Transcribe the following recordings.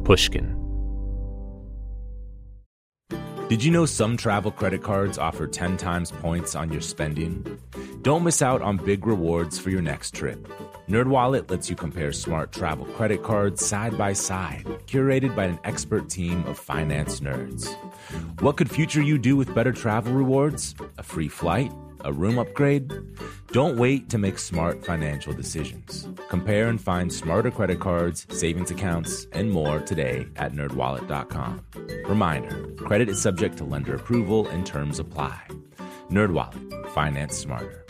Pushkin. Did you know some travel credit cards offer 10 times points on your spending? Don't miss out on big rewards for your next trip. NerdWallet lets you compare smart travel credit cards side by side, curated by an expert team of finance nerds. What could future you do with better travel rewards? A free flight? A room upgrade? Don't wait to make smart financial decisions. Compare and find smarter credit cards, savings accounts, and more today at nerdwallet.com. Reminder, credit is subject to lender approval and terms apply. NerdWallet, finance smarter.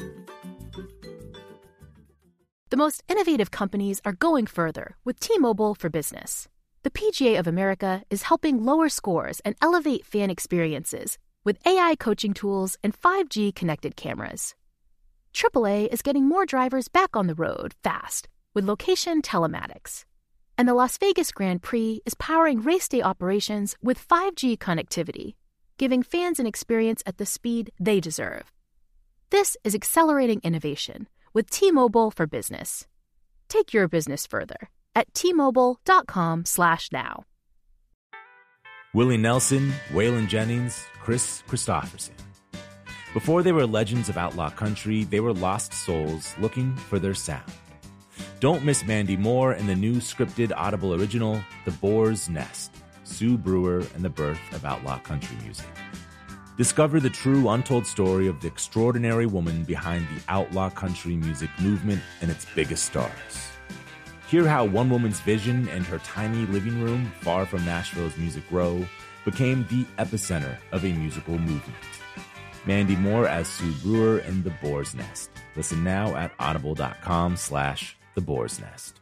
The most innovative companies are going further with T-Mobile for Business. The PGA of America is helping lower scores and elevate fan experiences with AI coaching tools and 5G connected cameras. AAA is getting more drivers back on the road fast with location telematics. And the Las Vegas Grand Prix is powering race day operations with 5G connectivity, giving fans an experience at the speed they deserve. This is accelerating innovation with T-Mobile for Business. Take your business further at T-Mobile.com/now. Willie Nelson, Waylon Jennings, Chris Christopherson. Before they were legends of outlaw country, they were lost souls looking for their sound. Don't miss Mandy Moore in the new scripted Audible original, The Boar's Nest, Sue Brewer and the Birth of Outlaw Country Music. Discover the true untold story of the extraordinary woman behind the outlaw country music movement and its biggest stars. Hear how one woman's vision and her tiny living room, far from Nashville's Music Row, became the epicenter of a musical movement. Mandy Moore as Sue Brewer in The Boar's Nest. Listen now at audible.com/The Boar's Nest.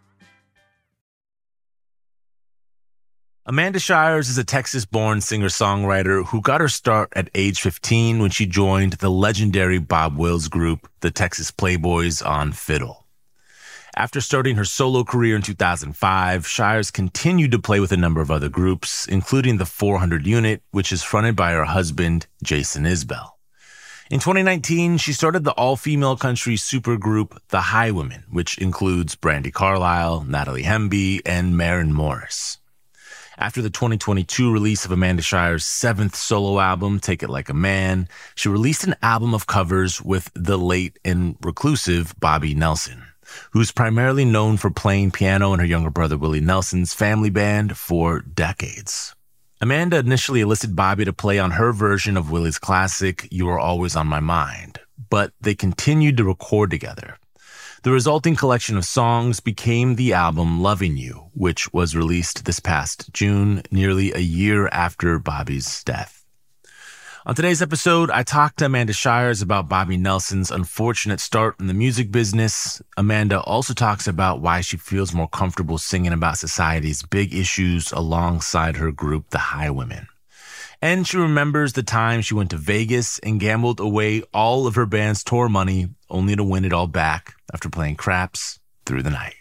Amanda Shires is a Texas-born singer-songwriter who got her start at age 15 when she joined the legendary Bob Wills group, the Texas Playboys, on fiddle. After starting her solo career in 2005, Shires continued to play with a number of other groups, including the 400 Unit, which is fronted by her husband, Jason Isbell. In 2019, she started the all-female country supergroup The Highwomen, which includes Brandi Carlile, Natalie Hemby, and Maren Morris. After the 2022 release of Amanda Shires' seventh solo album, Take It Like a Man, she released an album of covers with the late and reclusive Bobby Nelson, who's primarily known for playing piano in her younger brother Willie Nelson's family band for decades. Amanda initially enlisted Bobby to play on her version of Willie's classic, You Are Always on My Mind, but they continued to record together. The resulting collection of songs became the album Loving You, which was released this past June, nearly a year after Bobby's death. On today's episode, I talked to Amanda Shires about Bobby Nelson's unfortunate start in the music business. Amanda also talks about why she feels more comfortable singing about society's big issues alongside her group, The Highwomen. And she remembers the time she went to Vegas and gambled away all of her band's tour money, only to win it all back after playing craps through the night.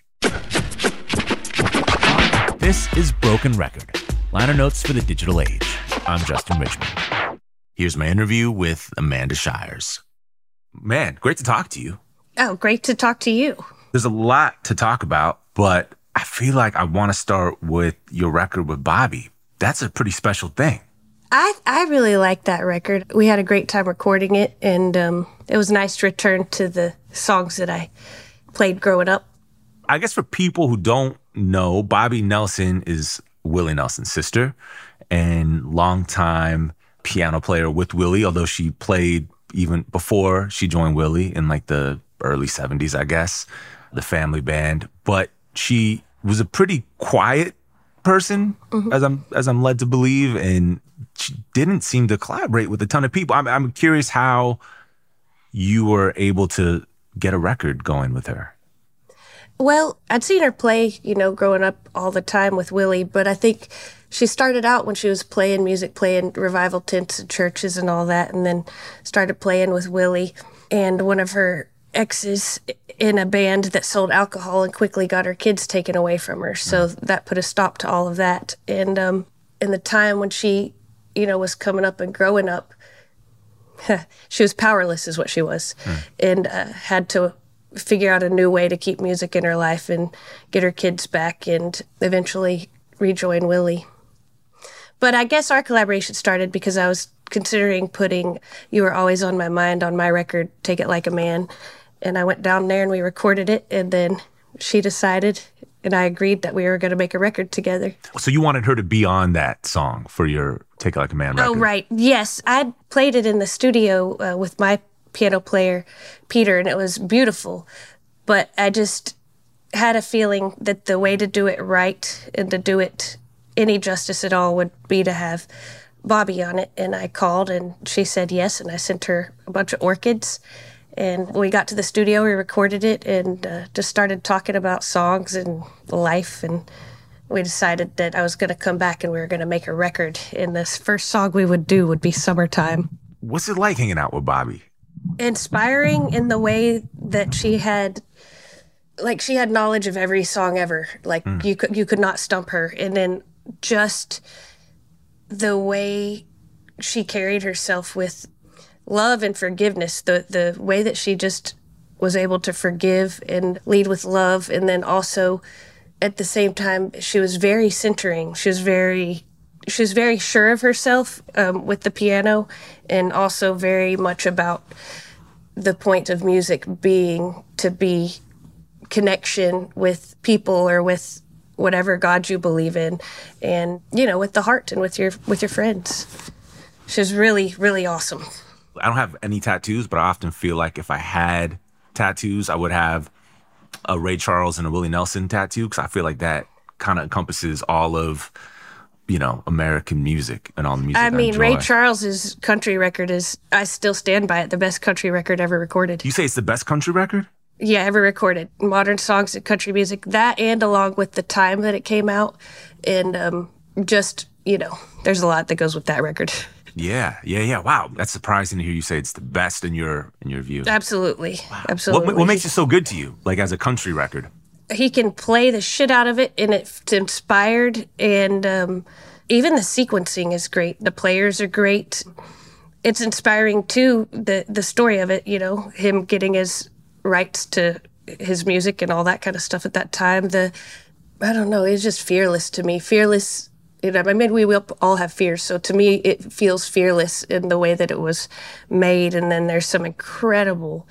This is Broken Record, liner notes for the digital age. I'm Justin Richmond. Here's my interview with Amanda Shires. Man, great to talk to you. Oh, great to talk to you. There's a lot to talk about, but I feel like I want to start with your record with Bobby. That's a pretty special thing. I really like that record. We had a great time recording it, and it was nice to return to the songs that I played growing up. I guess for people who don't know, Bobby Nelson is Willie Nelson's sister and longtime piano player with Willie, although she played even before she joined Willie in like the early 70s, I guess, the family band. But she was a pretty quiet person, as I'm led to believe, and she didn't seem to collaborate with a ton of people. I'm curious how you were able to get a record going with her. Well, I'd seen her play, growing up all the time with Willie, but I think she started out when she was playing music, playing revival tents and churches and all that, and then started playing with Willie and one of her exes in a band that sold alcohol and quickly got her kids taken away from her. So that put a stop to all of that. And in the time when she, was coming up and growing up, she was powerless is what she was, and had to figure out a new way to keep music in her life and get her kids back, and eventually rejoin Willie. But I guess our collaboration started because I was considering putting You Were Always on My Mind on my record, Take It Like a Man. And I went down there and we recorded it. And then she decided, and I agreed that we were going to make a record together. So you wanted her to be on that song for your Take It Like a Man record? Oh, right. Yes. I played it in the studio with my piano player, Peter, and it was beautiful. But I just had a feeling that the way to do it right and to do it any justice at all would be to have Bobby on it. And I called and she said yes, and I sent her a bunch of orchids. And when we got to the studio, we recorded it and just started talking about songs and life. And we decided that I was going to come back and we were going to make a record. And this first song we would do would be Summertime. What's it like hanging out with Bobby? Inspiring in the way that she had knowledge of every song ever. Like you could not stump her. And then just the way she carried herself with love and forgiveness, the way that she just was able to forgive and lead with love. And then also at the same time, she was very centering. She was very sure of herself with the piano, and also very much about the point of music being to be connection with people or with whatever God you believe in, and with the heart and with your friends. She was really, really awesome. I don't have any tattoos, but I often feel like if I had tattoos, I would have a Ray Charles and a Willie Nelson tattoo, because I feel like that kind of encompasses all of American music and all the music. I mean, enjoy. Ray Charles's country record is, I still stand by it, the best country record ever recorded. You say it's the best country record? Yeah, ever recorded. Modern songs and country music. That, and along with the time that it came out. And there's a lot that goes with that record. Yeah. Wow. That's surprising to hear you say it's the best in your view. Absolutely. Wow. Absolutely. What makes it so good to you, like as a country record? He can play the shit out of it, and it's inspired, and even the sequencing is great. The players are great. It's inspiring too, the story of it, him getting his rights to his music and all that kind of stuff at that time. I don't know, it's just fearless to me. Fearless, we will all have fears, so to me it feels fearless in the way that it was made. And then there's some incredible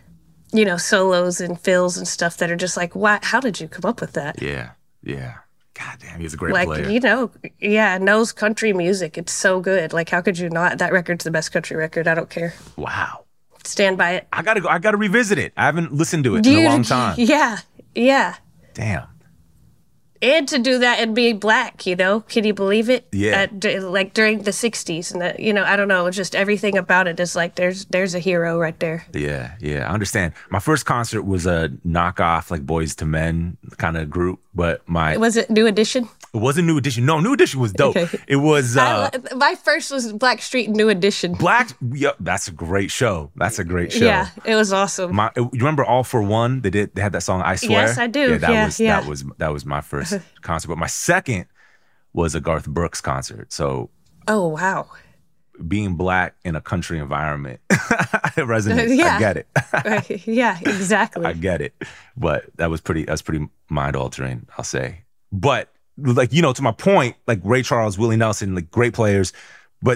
solos and fills and stuff that are just like, what? How did you come up with that? Yeah. God damn, he's a great player. Knows country music. It's so good. Like, how could you not? That record's the best country record. I don't care. Wow. Stand by it. I gotta revisit it. I haven't listened to it in a long time. Yeah. Damn. And to do that and be black, can you believe it? Yeah. Like during the 60s, and I don't know, just everything about it is like there's a hero right there. Yeah, I understand. My first concert was a knockoff, like Boys to Men kind of group, but Was it New Edition? It wasn't New Edition. No, New Edition was dope. Okay. It was... my first was Blackstreet New Edition. That's a great show. Yeah, it was awesome. You remember All for One? They had that song, I Swear? Yes, I do. That was my first concert. But my second was a Garth Brooks concert. So... Oh, wow. Being black in a country environment, it resonates. Yeah. I get it. Yeah, exactly. I get it. But that's pretty mind-altering, I'll say. But... like, to my point, like Ray Charles, Willie Nelson, like great players. But,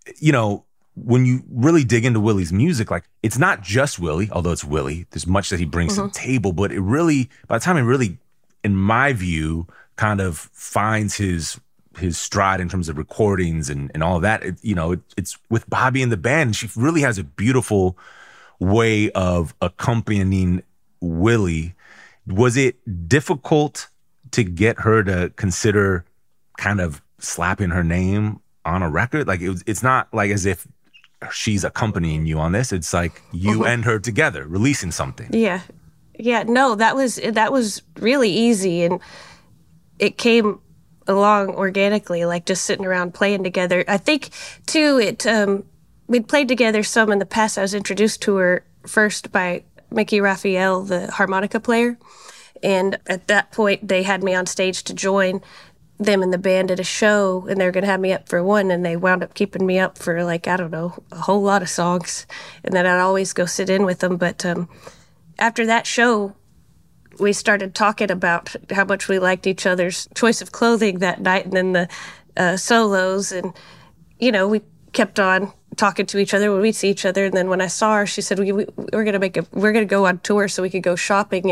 when you really dig into Willie's music, like it's not just Willie, although it's Willie. There's much that he brings to the table. But it really, by the time it really, in my view, kind of finds his stride in terms of recordings and all of that, it's with Bobby and the band. She really has a beautiful way of accompanying Willie. Was it difficult to get her to consider kind of slapping her name on a record? Like it's not like as if she's accompanying you on this. It's like you and her together releasing something. Yeah. No, that was really easy, and it came along organically, like just sitting around playing together. I think too, we'd played together some in the past. I was introduced to her first by Mickey Raphael, the harmonica player. And at that point, they had me on stage to join them in the band at a show, and they were going to have me up for one, and they wound up keeping me up for, like, I don't know, a whole lot of songs. And then I'd always go sit in with them. But after that show, we started talking about how much we liked each other's choice of clothing that night, and then the solos. And, we kept on talking to each other when we'd see each other. And then when I saw her, she said, we're going to go on tour so we could go shopping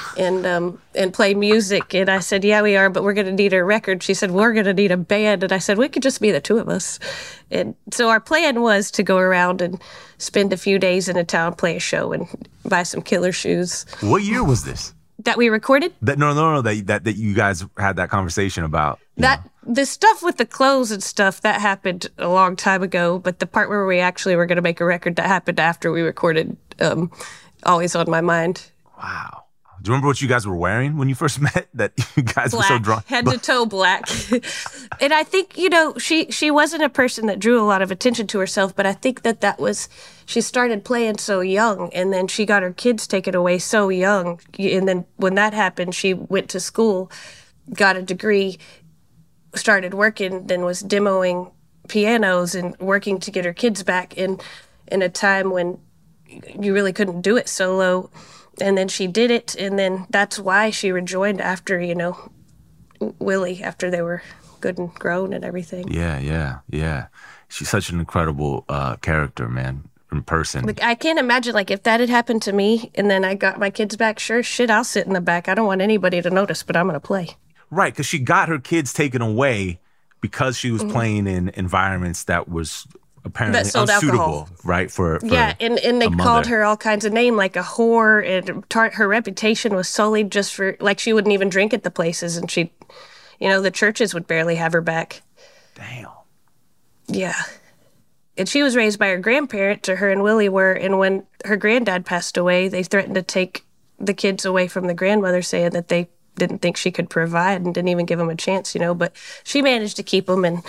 and play music. And I said, yeah, we are, but we're going to need a record. She said, we're going to need a band. And I said, we could just be the two of us. And so our plan was to go around and spend a few days in a town, play a show, and buy some killer shoes. What year was this? That we recorded? No. That you guys had that conversation about. The stuff with the clothes and stuff, that happened a long time ago. But the part where we actually were going to make a record, that happened after we recorded Always on My Mind. Wow. Do you remember what you guys were wearing when you first met? That you guys were so drunk? Head to toe black. And I think, she wasn't a person that drew a lot of attention to herself, but I think that was, she started playing so young, and then she got her kids taken away so young. And then when that happened, she went to school, got a degree, started working, then was demoing pianos and working to get her kids back in a time when you really couldn't do it solo. And then she did it, and then that's why she rejoined after, Willie, after they were good and grown and everything. Yeah. She's such an incredible character, man, in person. Like, I can't imagine, if that had happened to me and then I got my kids back, sure, shit, I'll sit in the back. I don't want anybody to notice, but I'm going to play. Right, because she got her kids taken away because she was playing in environments that was apparently unsuitable, alcohol. Right? For and they called her all kinds of names, like a whore, and her reputation was sullied just for, she wouldn't even drink at the places, and she, the churches would barely have her back. Damn. Yeah. And she was raised by her grandparents, or her and Willie were, and when her granddad passed away, they threatened to take the kids away from the grandmother, saying that they didn't think she could provide and didn't even give them a chance, but she managed to keep them.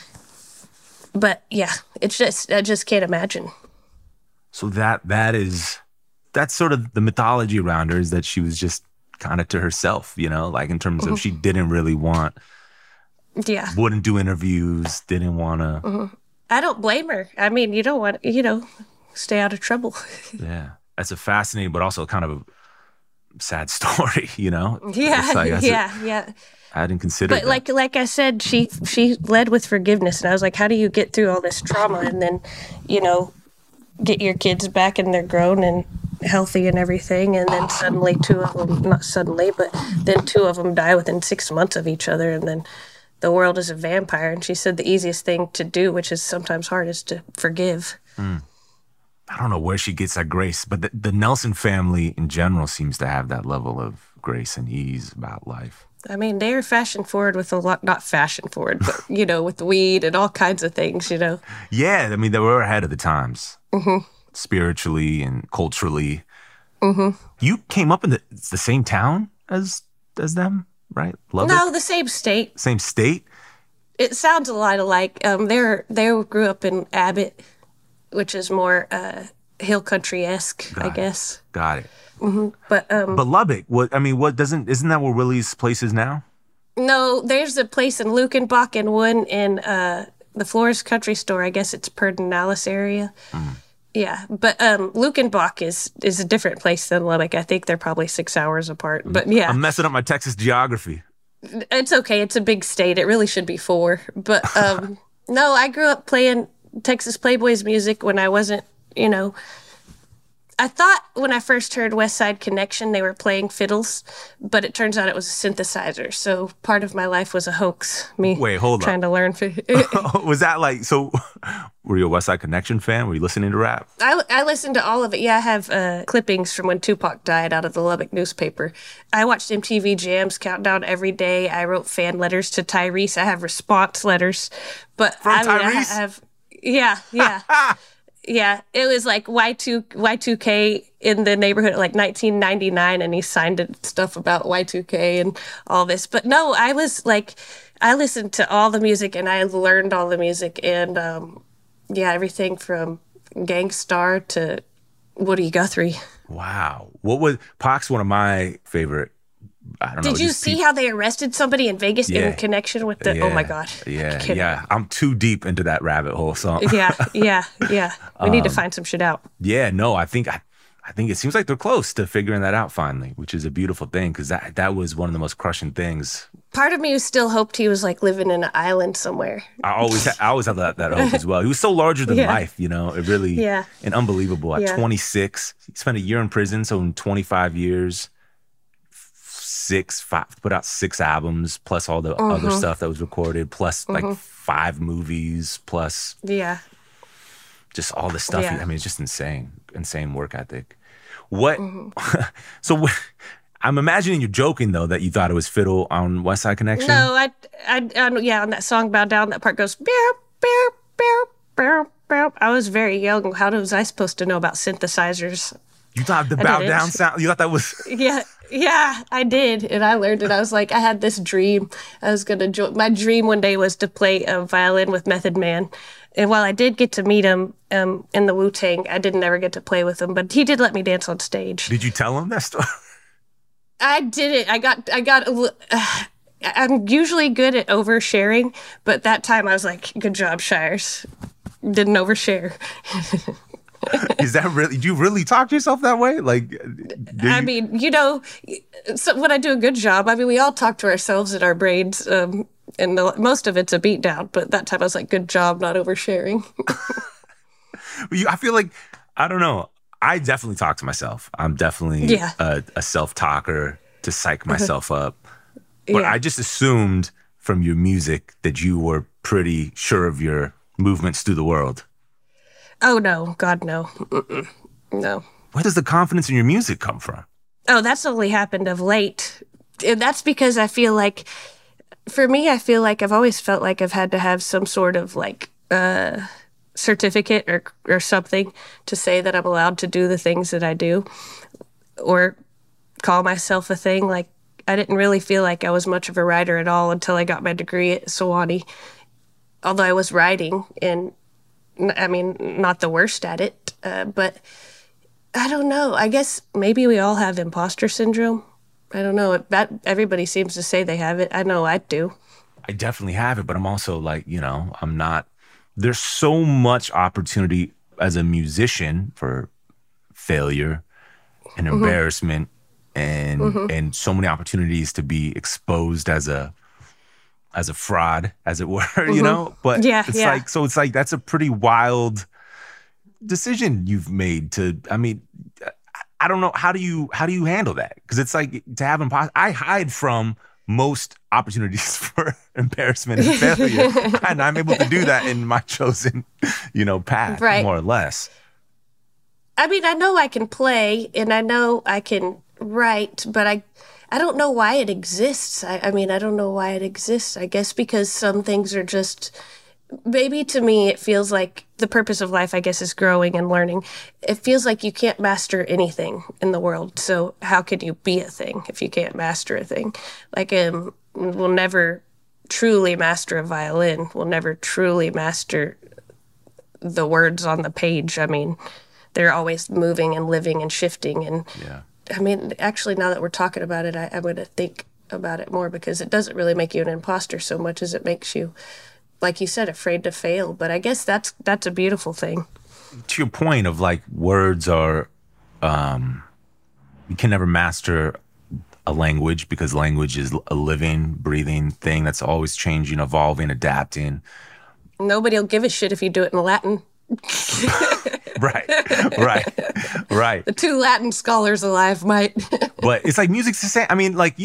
But yeah, it's just, I just can't imagine. So that's sort of the mythology around her, is that she was just kind of to herself, in terms of she didn't really wouldn't do interviews, didn't want to. I don't blame her. I mean, you don't want, stay out of trouble. Yeah. That's a fascinating, but also kind of a sad story, Yeah. I didn't consider but that. like I said, she led with forgiveness, and I was like, how do you get through all this trauma and then, get your kids back and they're grown and healthy and everything, and then suddenly two of them die within 6 months of each other, and then the world is a vampire. And she said the easiest thing to do, which is sometimes hard, is to forgive. I don't know where she gets that grace, but the Nelson family in general seems to have that level of grace and ease about life. I mean, they're fashion forward with a lot, not fashion forward, but, with weed and all kinds of things, Yeah, I mean, they were ahead of the times, spiritually and culturally. You came up in the same town as them, right? Lubbock? No, the same state. Same state? It sounds a lot alike. They grew up in Abbott, which is more hill country-esque, I guess. Got it. But Lubbock, isn't that where Willie's place is now? No, there's a place in Lukenbach and one in the Flores Country Store. I guess it's Pedernales area. Yeah, but Lukenbach is a different place than Lubbock. I think they're probably 6 hours apart. But yeah, I'm messing up my Texas geography. It's okay. It's a big state. It really should be 4. But no, I grew up playing Texas Playboys music when I wasn't, I thought when I first heard West Side Connection, they were playing fiddles, but it turns out it was a synthesizer. So part of my life was a hoax. Trying to learn. Was that so were you a West Side Connection fan? Were you listening to rap? I listened to all of it. Yeah, I have clippings from when Tupac died out of the Lubbock newspaper. I watched MTV Jams Countdown every day. I wrote fan letters to Tyrese. I have response letters. But Tyrese? I have, yeah. Yeah, it was like Y2K in the neighborhood, 1999, and he signed stuff about Y2K and all this. But no, I listened to all the music, and I learned all the music, and everything from Gang Starr to Woody Guthrie. Wow. Pac's one of my favorite. I don't know. Did you see how they arrested somebody in Vegas in connection with the? Yeah, oh my God! Yeah. I'm too deep into that rabbit hole. So yeah. We need to find some shit out. Yeah, no. I think I think it seems like they're close to figuring that out finally, which is a beautiful thing because that was one of the most crushing things. Part of me still hoped he was like living in an island somewhere. I always have that hope as well. He was so larger than life, you know. It really, and unbelievable. At 26, he spent a year in prison, so in 25 years, put out 6 albums, plus all the other stuff that was recorded, plus like 5 movies, plus just all this stuff. I mean, it's just insane work ethic. What? So I'm imagining you're joking though that you thought it was Fiddle on West Side Connection. No, on that song "Bow Down," that part goes bear, bear, bear, bear, bear. I was very young. How was I supposed to know about synthesizers? You thought the bow down sound? You thought that was? Yeah, I did, and I learned it. I was like, I had this dream. I was gonna join. My dream one day was to play a violin with Method Man. And while I did get to meet him in the Wu-Tang, I didn't ever get to play with him. But he did let me dance on stage. Did you tell him that story? I didn't. I'm usually good at oversharing, but that time I was like, good job, Shires. Didn't overshare. Is that really, do you really talk to yourself that way? Like, I mean, you know, so when I do a good job, I mean, we all talk to ourselves in our brains, and most of it's a beat down, but that time I was like, good job, not oversharing. I feel like, I don't know. I definitely talk to myself. I'm definitely a self-talker to psych myself up. But I just assumed from your music that you were pretty sure of your movements through the world. Oh, no. God, no. Mm-mm. No. Where does the confidence in your music come from? Oh, that's only happened of late. And that's because I feel like, for me, I feel like I've always felt like I've had to have some sort of like certificate or something to say that I'm allowed to do the things that I do or call myself a thing. Like, I didn't really feel like I was much of a writer at all until I got my degree at Sewanee. Although I was writing, and I mean, not the worst at it, but I don't know. I guess maybe we all have imposter syndrome. I don't know. That everybody seems to say they have it. I know I do. I definitely have it, but I'm also like, you know, I'm not. There's so much opportunity as a musician for failure and embarrassment and so many opportunities to be exposed as a fraud, as it were, you know? But it's like that's a pretty wild decision you've made to, I mean, I don't know, how do you handle that? Because it's like to have I hide from most opportunities for embarrassment and failure. And I'm able to do that in my chosen, path, more or less. I mean, I know I can play and I know I can write, but I don't know why it exists. I mean, I don't know why it exists. I guess because some things are just, maybe to me, it feels like the purpose of life, I guess, is growing and learning. It feels like you can't master anything in the world. So how can you be a thing if you can't master a thing? Like, we'll never truly master a violin. We'll never truly master the words on the page. I mean, they're always moving and living and shifting. And I mean, actually, now that we're talking about it, I'm going to think about it more because it doesn't really make you an imposter so much as it makes you, like you said, afraid to fail. But I guess that's a beautiful thing. To your point of like words are, you can never master a language because language is a living, breathing thing that's always changing, evolving, adapting. Nobody will give a shit if you do it in Latin. Right. The two Latin scholars alive might. But it's like music's the same. I mean, like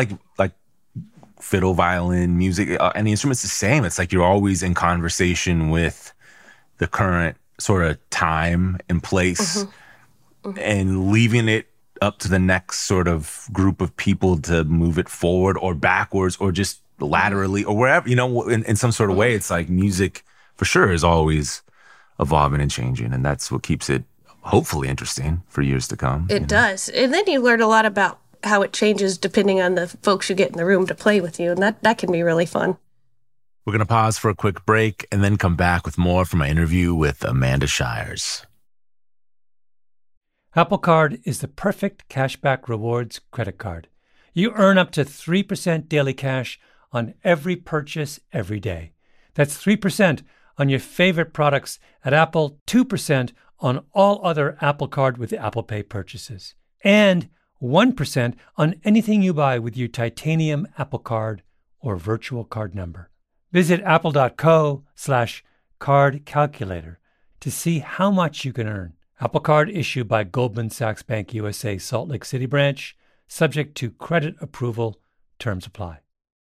fiddle, violin, music, and the instrument's the same. It's like you're always in conversation with the current sort of time and place and leaving it up to the next sort of group of people to move it forward or backwards or just laterally or wherever, in some sort of way. It's like music for sure is always evolving and changing, and that's what keeps it hopefully interesting for years to come. It does. And then you learn a lot about how it changes depending on the folks you get in the room to play with you, and that can be really fun. We're going to pause for a quick break and then come back with more from my interview with Amanda Shires. Apple Card is the perfect cashback rewards credit card. You earn up to 3% daily cash on every purchase every day. That's 3% on your favorite products at Apple, 2% on all other Apple Card with Apple Pay purchases. And 1% on anything you buy with your titanium Apple Card or virtual card number. Visit apple.co/card calculator to see how much you can earn. Apple Card issued by Goldman Sachs Bank USA Salt Lake City branch, subject to credit approval. Terms apply.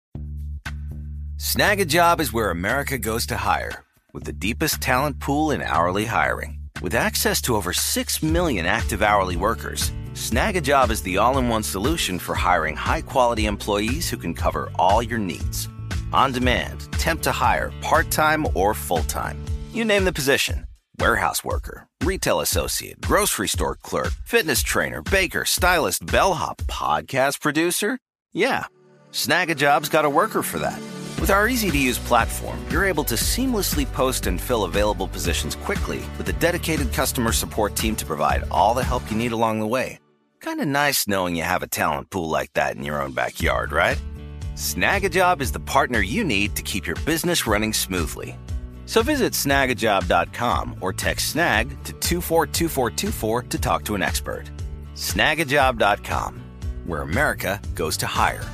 Snag a Job is where America goes to hire, with the deepest talent pool in hourly hiring. With access to over 6 million active hourly workers, Snag a Job is the all-in-one solution for hiring high-quality employees who can cover all your needs. On demand, temp to hire, part-time or full-time. You name the position. Warehouse worker, retail associate, grocery store clerk, fitness trainer, baker, stylist, bellhop, podcast producer. Yeah, Snag a Job's got a worker for that. With our easy-to-use platform, you're able to seamlessly post and fill available positions quickly with a dedicated customer support team to provide all the help you need along the way. Kind of nice knowing you have a talent pool like that in your own backyard, right? Snag a Job is the partner you need to keep your business running smoothly. So visit snagajob.com or text snag to 242424 to talk to an expert. Snagajob.com, where America goes to hire.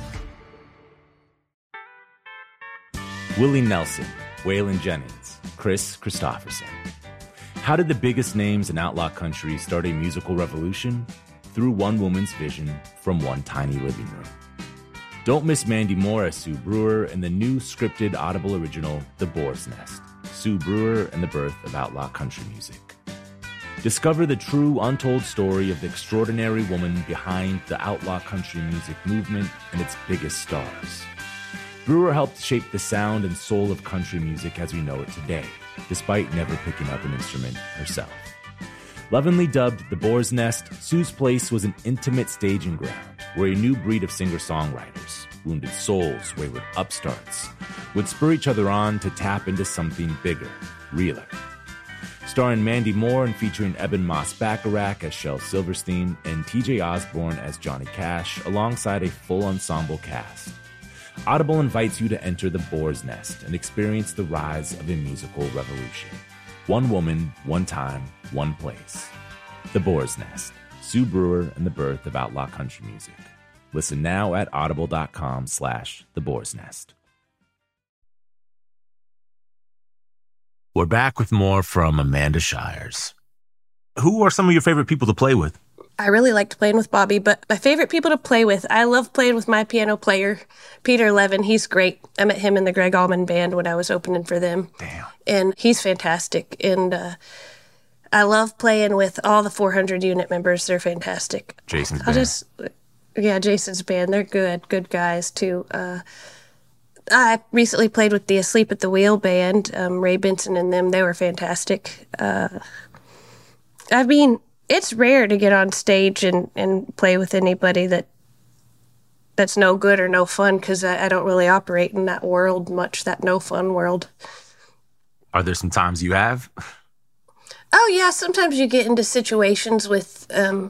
Willie Nelson, Waylon Jennings, Kris Kristofferson. How did the biggest names in outlaw country start a musical revolution? Through one woman's vision from one tiny living room. Don't miss Mandy Moore as Sue Brewer in the new scripted Audible original, The Boar's Nest, Sue Brewer and the Birth of Outlaw Country Music. Discover the true, untold story of the extraordinary woman behind the outlaw country music movement and its biggest stars. Brewer helped shape the sound and soul of country music as we know it today, despite never picking up an instrument herself. Lovingly dubbed The Boar's Nest, Sue's place was an intimate staging ground where a new breed of singer-songwriters, wounded souls, wayward upstarts, would spur each other on to tap into something bigger, realer. Starring Mandy Moore and featuring Eben Moss-Bacharach as Shel Silverstein and TJ Osborne as Johnny Cash, alongside a full ensemble cast. Audible invites you to enter The Boar's Nest and experience the rise of a musical revolution. One woman, one time, one place. The Boar's Nest, Sue Brewer and the Birth of Outlaw Country Music. Listen now at audible.com/The Boar's Nest. We're back with more from Amanda Shires. Who are some of your favorite people to play with? I really liked playing with Bobby, but my favorite people to play with, I love playing with my piano player, Peter Levin. He's great. I met him in the Greg Allman Band when I was opening for them. Damn. And he's fantastic. And I love playing with all the 400 unit members. They're fantastic. Jason's band. Jason's band. They're good guys, too. I recently played with the Asleep at the Wheel band, Ray Benson and them. They were fantastic. It's rare to get on stage and play with anybody that's no good or no fun, because I don't really operate in that world much, that no fun world. Are there some times you have? Oh, yeah. Sometimes you get into situations with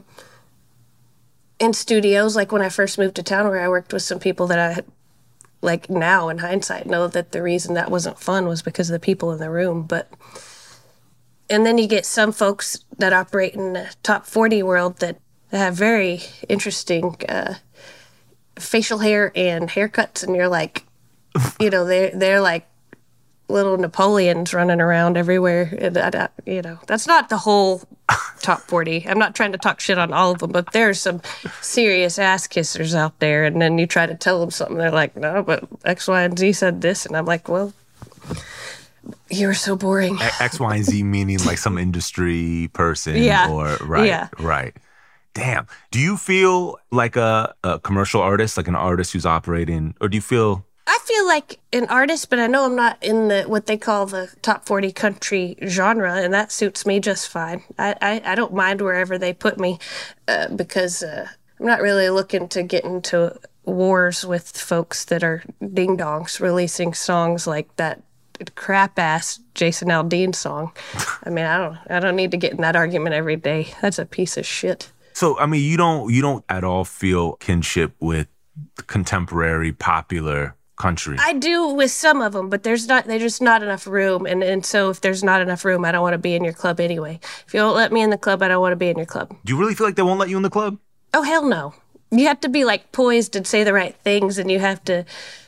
in studios, like when I first moved to town, where I worked with some people that I, like now in hindsight, know that the reason that wasn't fun was because of the people in the room. And then you get some folks that operate in the top 40 world that have very interesting facial hair and haircuts, and you're like, they're like little Napoleons running around everywhere. And that's not the whole top 40. I'm not trying to talk shit on all of them, but there's some serious ass kissers out there. And then you try to tell them something, they're like, no, but X, Y, and Z said this, and I'm like, well, you're so boring. X, Y, and Z meaning like some industry person, yeah. Or right, yeah. Right. Damn. Do you feel like a commercial artist, like an artist who's operating, or do you feel? I feel like an artist, but I know I'm not in the what they call the top 40 country genre, and that suits me just fine. I don't mind wherever they put me because I'm not really looking to get into wars with folks that are ding-dongs releasing songs like that crap-ass Jason Aldean song. I mean, I don't need to get in that argument every day. That's a piece of shit. So, I mean, you don't at all feel kinship with contemporary popular country? I do with some of them, but there's just not enough room. And so if there's not enough room, I don't want to be in your club anyway. If you don't let me in the club, I don't want to be in your club. Do you really feel like they won't let you in the club? Oh, hell no. You have to be like poised and say the right things, and you have to,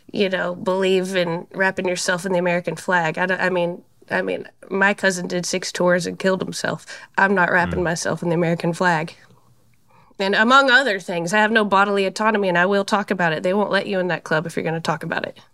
believe in wrapping yourself in the American flag. I mean, my cousin did 6 tours and killed himself. I'm not wrapping myself in the American flag. And among other things, I have no bodily autonomy, and I will talk about it. They won't let you in that club if you're going to talk about it.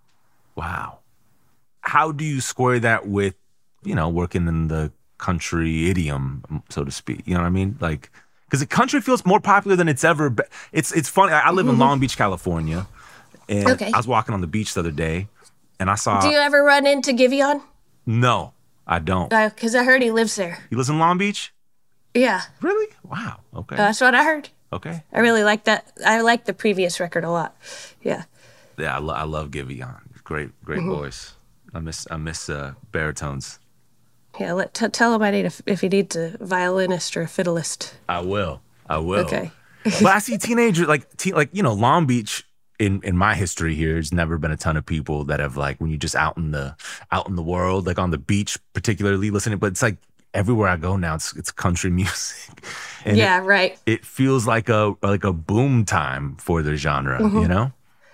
Wow. How do you square that with, working in the country idiom, so to speak? You know what I mean? Like, because the country feels more popular than it's ever been. It's funny. I live in Long Beach, California, and I was walking on the beach the other day, and I saw... Do you ever run into Giveon? No, I don't. Because I heard he lives there. He lives in Long Beach? Yeah. Really? Wow. Okay. That's what I heard. Okay. I really like that. I like the previous record a lot. Yeah. Yeah, I love Giveon. Great voice. I miss baritones. Yeah, tell him I need if he needs a violinist or a fiddleist. I will. Okay. But I see teenagers Long Beach. In my history here, there's never been a ton of people that have when you just out in the world, like on the beach, particularly listening. But it's like everywhere I go now, it's country music. And right. It feels like a boom time for the genre,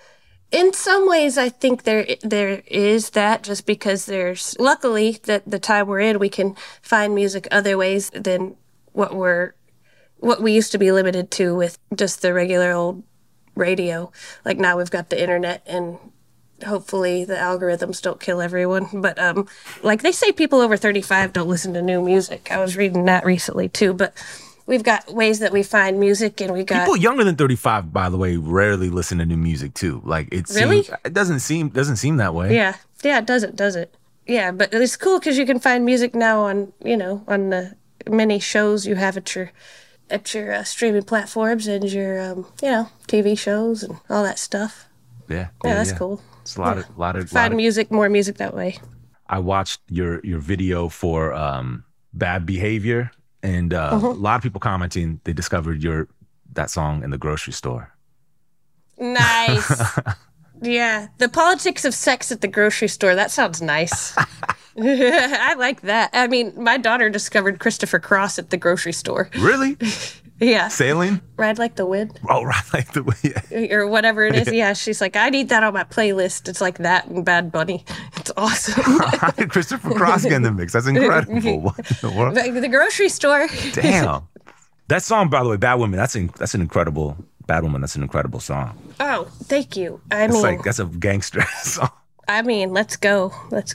In some ways, I think there is that, just because there's luckily that the time we're in, we can find music other ways than what we used to be limited to with just the regular old radio. Like now we've got the internet, and hopefully the algorithms don't kill everyone. But they say people over 35 don't listen to new music. I was reading that recently too. But we've got ways that we find music, and we got people younger than 35, by the way, rarely listen to new music too. Like it doesn't seem that way. Yeah, it doesn't, does it? Yeah, but it's cool because you can find music now on the many shows you have at your streaming platforms and your TV shows and all that stuff. Yeah, that's cool. It's a lot of find more music that way. I watched your video for Bad Behavior, and a lot of people commenting they discovered that song in the grocery store. Nice. Yeah, the politics of sex at the grocery store. That sounds nice. I like that. I mean, my daughter discovered Christopher Cross at the grocery store. Really? Yeah. Sailing? Ride Like the Wind. Oh, Ride Like the Wind. Yeah. Or whatever it is. Yeah, she's like, I need that on my playlist. It's like that and Bad Bunny. It's awesome. How did Christopher Cross get in the mix? That's incredible. What in the world? The grocery store. Damn. That song, by the way, Bad Woman, that's an incredible... Bad Woman, that's an incredible song. Oh, thank you. That's a gangster song. I mean, let's go.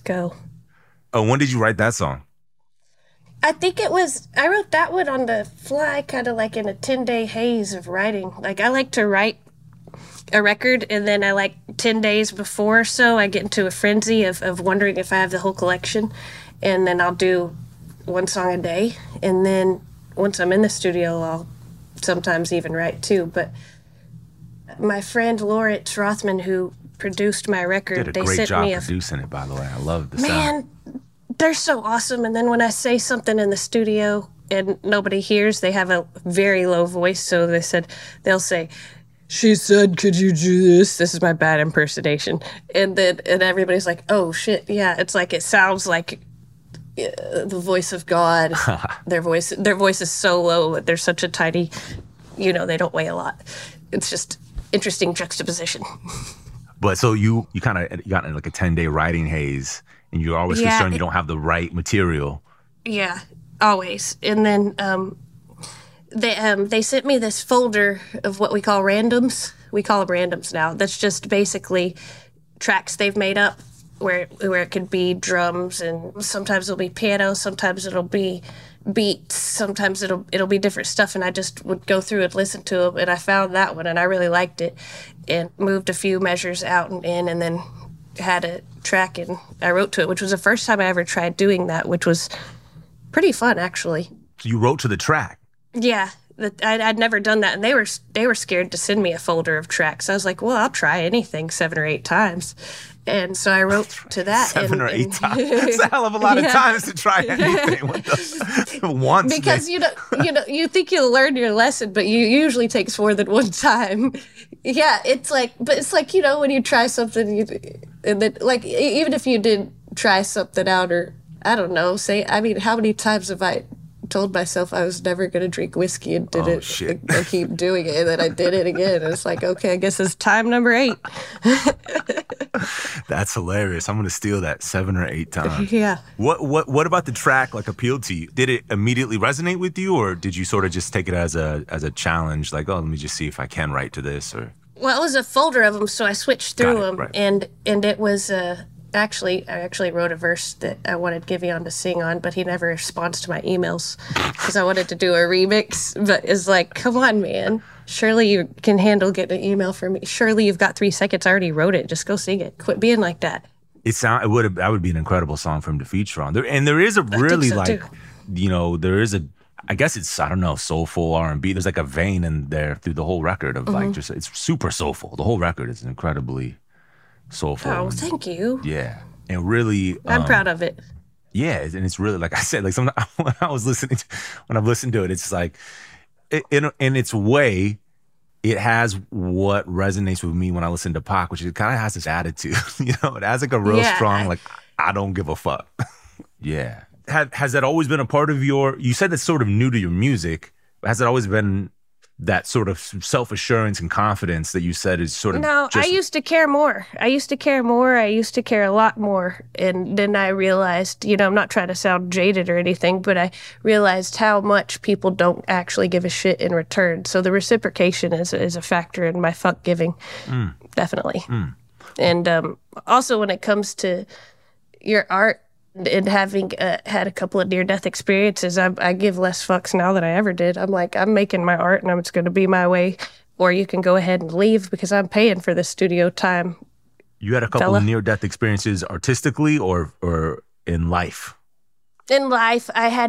Oh, when did you write that song? I wrote that one on the fly, kind of like in a 10-day haze of writing. Like, I like to write a record, and then 10 days before or so, I get into a frenzy of wondering if I have the whole collection, and then I'll do one song a day, and then once I'm in the studio, I'll sometimes even write too. But my friend Lawrence Rothman, who produced my record, did a great job producing it, by the way. I love the sound. Man, they're so awesome. And then when I say something in the studio and nobody hears, they have a very low voice. So they'll say, "She said, could you do this?" This is my bad impersonation. And everybody's like, "Oh shit, yeah." It's like, it sounds like the voice of God. Their voice is so low, but they're such a tiny, they don't weigh a lot. It's just interesting juxtaposition. But so you kind of got in like a 10-day writing haze, and you're always concerned you don't have the right material. Yeah, always. And then they sent me this folder of what we call randoms. We call them randoms now. That's just basically tracks they've made up, where it could be drums, and sometimes it'll be piano, sometimes it'll be beats, sometimes it'll be different stuff, and I just would go through and listen to them, and I found that one, and I really liked it, and moved a few measures out and in, and then had a track, and I wrote to it, which was the first time I ever tried doing that, which was pretty fun, actually. So you wrote to the track? Yeah. I'd never done that, and they were scared to send me a folder of tracks. I was like, well, I'll try anything 7 or 8 times. And so I wrote to that. 7 or 8 times. That's a hell of a lot of times to try anything. Once. Because you think you'll learn your lesson, but you usually takes more than one time. Yeah, it's like, but it's like, when you try something, and then, like, even if you did try something out, or, I don't know, how many times have I told myself I was never going to drink whiskey and did it? Shit. I keep doing it, and then I did it again. And it's like, okay, I guess it's time number 8. That's hilarious. I'm going to steal that 7 or 8 times. Yeah. What about the track appealed to you? Did it immediately resonate with you, or did you sort of just take it as a challenge, like, oh, let me just see if I can write to this? Or Well, it was a folder of them, so I switched through them, right. and it was I actually wrote a verse that I wanted Giveon to sing on, but he never responds to my emails because I wanted to do a remix. But it's like, come on, man. Surely you can handle getting an email from me. Surely you've got 3 seconds. I already wrote it. Just go sing it. Quit being like that. that would be an incredible song for him to feature on. There is a really there is I guess it's, I don't know, soulful R&B. There's like a vein in there through the whole record of it's super soulful. The whole record is incredibly soulful. Oh, thank you. Yeah. And really, I'm proud of it. yeah. And it's really, like I said, like sometimes when I've listened to it, it's like, in its way, it has what resonates with me when I listen to Pac, which it kind of has this attitude, it has like a real strong, like, I don't give a fuck. Yeah. Has that always been a part of you said that's sort of new to your music, but has it always been that sort of self-assurance and confidence that you said is sort of No, I used to care more. I used to care a lot more. And then I realized, I'm not trying to sound jaded or anything, but I realized how much people don't actually give a shit in return. So the reciprocation is a factor in my fuck giving, definitely. And also when it comes to your art, and having had a couple of near-death experiences, I give less fucks now than I ever did. I'm like, I'm making my art, and it's going to be my way, or you can go ahead and leave because I'm paying for the studio time. You had a couple of near-death experiences artistically or in life? In life, I had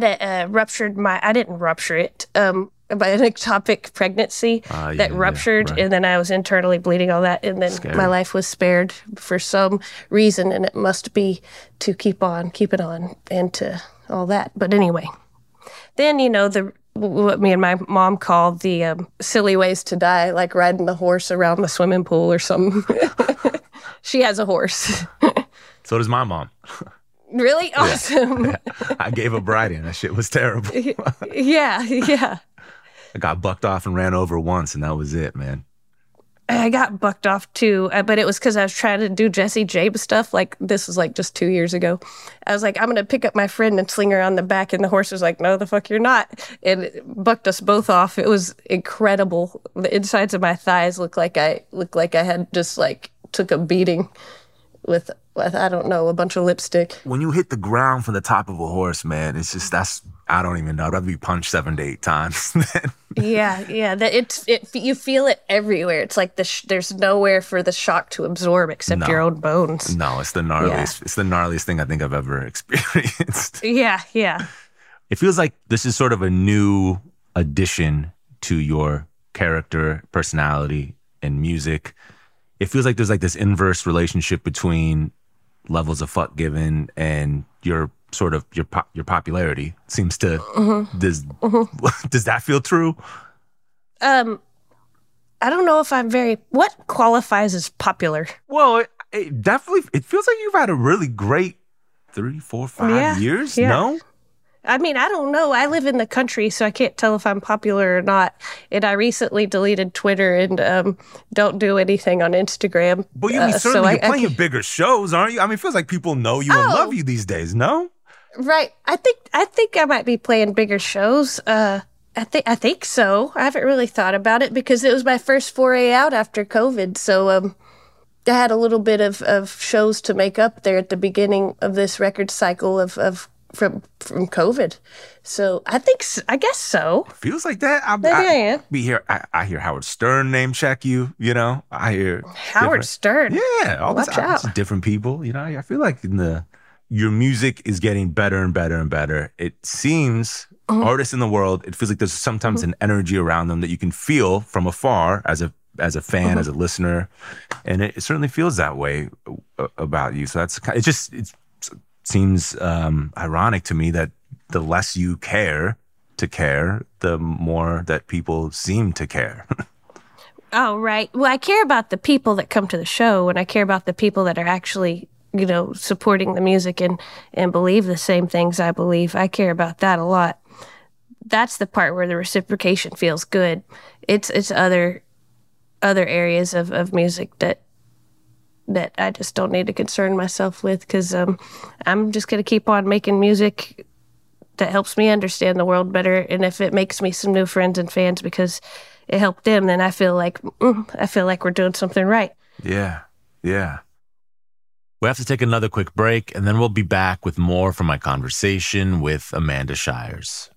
I didn't rupture it, by an ectopic pregnancy that ruptured, right. And then I was internally bleeding, all that, and then my life was spared for some reason, and it must be to keep it on, and to all that. But anyway, then, what me and my mom called the silly ways to die, like riding the horse around the swimming pool or something. She has a horse. So does my mom. Really? Awesome. Yeah. I gave a bride in. That shit was terrible. Yeah. I got bucked off and ran over once, and that was it, man. I got bucked off too, but it was because I was trying to do Jesse James stuff. Like, this was like just 2 years ago. I was like, I'm going to pick up my friend and sling her on the back, and the horse was like, no, the fuck you're not. And it bucked us both off. It was incredible. The insides of my thighs looked like I had just like took a beating with I don't know, a bunch of lipstick. When you hit the ground from the top of a horse, man, it's just, I don't even know. I'd be punched 7 to 8 times. Yeah. You feel it everywhere. It's like there's nowhere for the shock to absorb except your own bones. No, it's the gnarliest. Yeah. It's the gnarliest thing I think I've ever experienced. Yeah. It feels like this is sort of a new addition to your character, personality, and music. It feels like there's like this inverse relationship between levels of fuck given and your sort of your popularity. Seems to does that feel true? I don't know if I'm what qualifies as popular? Well, it definitely, it feels like you've had a really great 3, 4, 5 years. Yeah. No? I mean, I don't know. I live in the country, so I can't tell if I'm popular or not. And I recently deleted Twitter and don't do anything on Instagram. But you mean, certainly you're playing bigger shows, aren't you? I mean, it feels like people know you and love you these days, no? Right. I think I might be playing bigger shows. I think so. I haven't really thought about it because it was my first foray out after COVID. So I had a little bit of shows to make up there at the beginning of this record cycle from COVID. So I guess so. Feels like that. I am. I hear Howard Stern name check you, I hear Howard Stern. Yeah, all Watch out. Different people, I feel like your music is getting better and better and better. It seems artists in the world, it feels like there's sometimes an energy around them that you can feel from afar as a fan, as a listener, and it certainly feels that way about you. So it seems ironic to me that the less you care to care, the more that people seem to care. Oh, right. Well, I care about the people that come to the show, and I care about the people that are actually, supporting the music and believe the same things I believe. I care about that a lot. That's the part where the reciprocation feels good. It's other areas of music that I just don't need to concern myself with, because I'm just going to keep on making music that helps me understand the world better. And if it makes me some new friends and fans because it helped them, then I feel like we're doing something right. Yeah. We have to take another quick break, and then we'll be back with more from my conversation with Amanda Shires.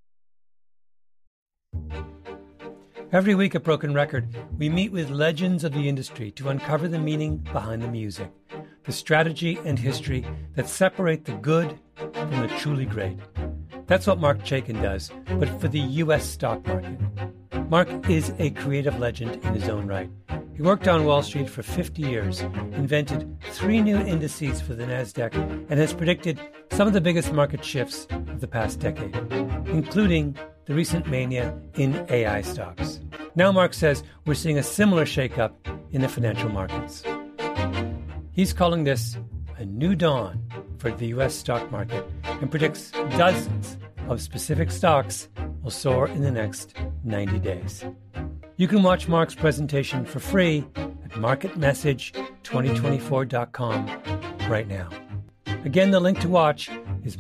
Every week at Broken Record, we meet with legends of the industry to uncover the meaning behind the music, the strategy and history that separate the good from the truly great. That's what Marc Chaikin does, but for the U.S. stock market. Marc is a creative legend in his own right. He worked on Wall Street for 50 years, invented 3 new indices for the NASDAQ, and has predicted some of the biggest market shifts of the past decade, including the recent mania in AI stocks. Now Marc says we're seeing a similar shakeup in the financial markets. He's calling this a new dawn for the U.S. stock market and predicts dozens of specific stocks will soar in the next 90 days. You can watch Marc's presentation for free at marketmessage2024.com right now. Again, the link to watch is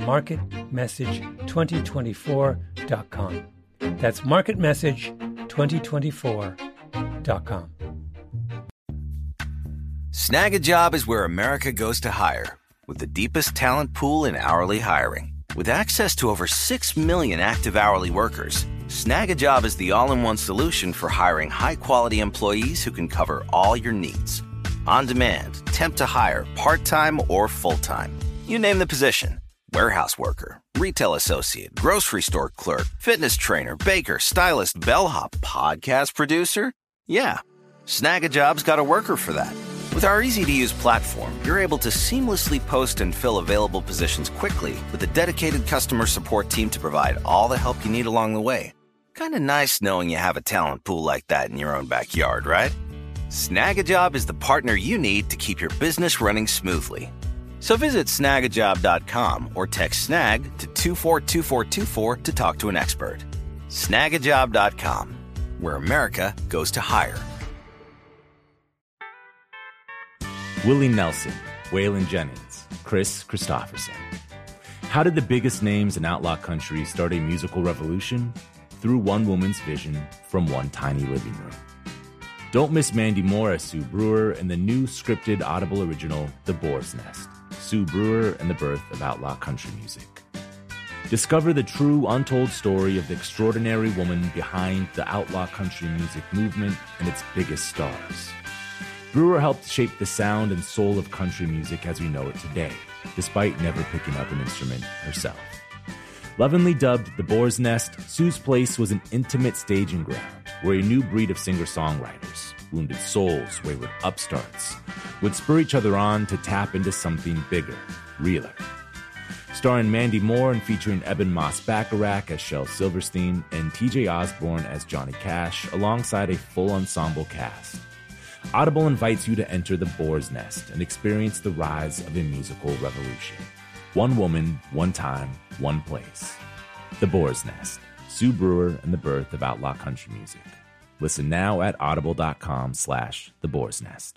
marketmessage2024.com. That's marketmessage2024.com. Snag a Job is where America goes to hire, with the deepest talent pool in hourly hiring. With access to over 6 million active hourly workers, Snag a Job is the all-in-one solution for hiring high-quality employees who can cover all your needs. On demand, temp to hire, part-time or full-time. You name the position. Warehouse worker, retail associate, grocery store clerk, fitness trainer, baker, stylist, bellhop, podcast producer. Yeah, Snag a Job's got a worker for that. With our easy-to-use platform, you're able to seamlessly post and fill available positions quickly with a dedicated customer support team to provide all the help you need along the way. Kind of nice knowing you have a talent pool like that in your own backyard, right? Snag a Job is the partner you need to keep your business running smoothly. So visit snagajob.com or text snag to 242424 to talk to an expert. Snagajob.com, where America goes to hire. Willie Nelson, Waylon Jennings, Kris Kristofferson. How did the biggest names in outlaw country start a musical revolution? Through one woman's vision from one tiny living room. Don't miss Mandy Moore as Sue Brewer in the new scripted Audible original, The Boar's Nest, Sue Brewer and the Birth of Outlaw Country Music. Discover the true, untold story of the extraordinary woman behind the outlaw country music movement and its biggest stars. Brewer helped shape the sound and soul of country music as we know it today, despite never picking up an instrument herself. Lovingly dubbed The Boar's Nest, Sue's place was an intimate staging ground where a new breed of singer-songwriters, wounded souls, wayward upstarts, would spur each other on to tap into something bigger, realer. Starring Mandy Moore and featuring Eben Moss-Bacharach as Shel Silverstein and TJ Osborne as Johnny Cash, alongside a full ensemble cast. Audible invites you to enter The Boar's Nest and experience the rise of a musical revolution. One woman, one time, one place. The Boar's Nest, Sue Brewer and the Birth of Outlaw Country Music. Listen now at audible.com/The Boar's Nest.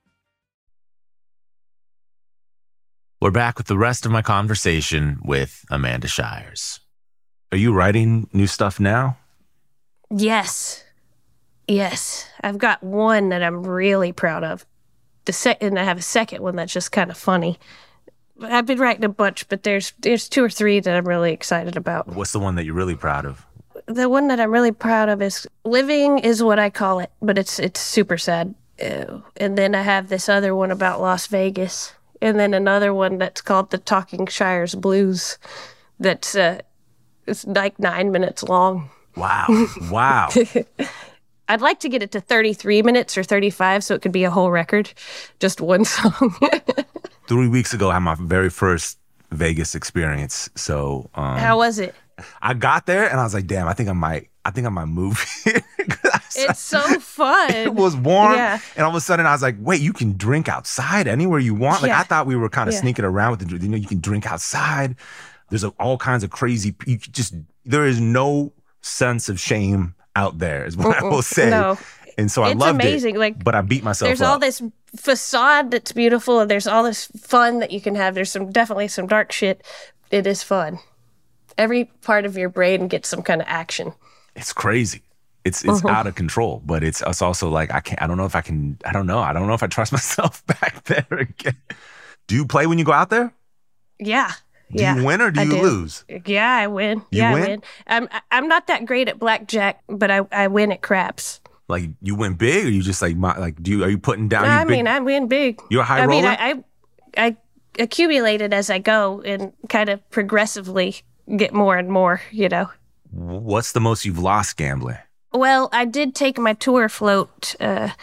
We're back with the rest of my conversation with Amanda Shires. Are you writing new stuff now? Yes. I've got one that I'm really proud of. And I have a second one that's just kind of funny. I've been writing a bunch, but there's 2 or 3 that I'm really excited about. What's the one that you're really proud of? The one that I'm really proud of is Living Is What I Call It, but it's super sad. And then I have this other one about Las Vegas. And then another one that's called The Talking Shires Blues. That's it's like 9 minutes long. Wow. I'd like to get it to 33 minutes or 35 so it could be a whole record, just one song. 3 weeks ago, I had my very first Vegas experience. So how was it? I got there and I was like, damn, I think I might I think I might move here. It's so fun. It was warm. Yeah. And all of a sudden I was like, wait, you can drink outside anywhere you want. Like, Yeah. I thought we were kind of Yeah. sneaking around with the, you can drink outside. There's all kinds of crazy, there is no sense of shame out there is what I will say. No. And so I It's loved amazing. it, Like, but I beat myself there's up. all this facade that's beautiful, and there's all this fun that you can have. There's definitely some dark shit. It is fun. Every part of your brain gets some kind of action. It's crazy. It's out of control, but it's also like, I don't know if I I trust myself back there again. Do you play when you go out there? Yeah. Do you win or do you lose? Yeah, I win. You I win? I'm not that great at blackjack, but I win at craps. Like, you win big, or you just like are you putting down? I mean, I win big. You're a high roller? I accumulate it as I go and kind of progressively get more and more, What's the most you've lost gambling? Well, I did take my tour float.